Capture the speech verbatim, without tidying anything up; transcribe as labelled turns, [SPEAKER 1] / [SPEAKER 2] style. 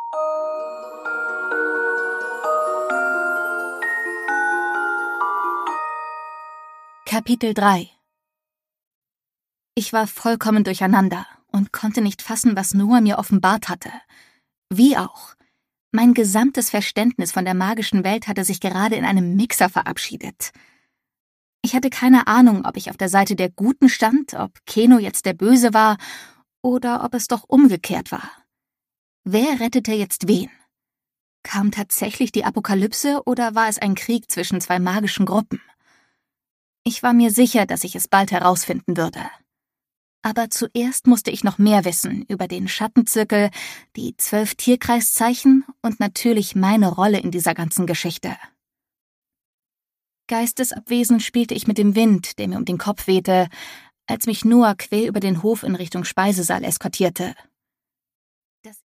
[SPEAKER 1] Kapitel drei. Ich war vollkommen durcheinander und konnte nicht fassen, was Noah mir offenbart hatte. Wie auch. Mein gesamtes Verständnis von der magischen Welt hatte sich gerade in einem Mixer verabschiedet. Ich hatte keine Ahnung, ob ich auf der Seite der Guten stand, ob Keno jetzt der Böse war oder ob es doch umgekehrt war. Wer rettete jetzt wen? Kam tatsächlich die Apokalypse oder war es ein Krieg zwischen zwei magischen Gruppen? Ich war mir sicher, dass ich es bald herausfinden würde. Aber zuerst musste ich noch mehr wissen über den Schattenzirkel, die zwölf Tierkreiszeichen und natürlich meine Rolle in dieser ganzen Geschichte. Geistesabwesend spielte ich mit dem Wind, der mir um den Kopf wehte, als mich Noah quer über den Hof in Richtung Speisesaal eskortierte.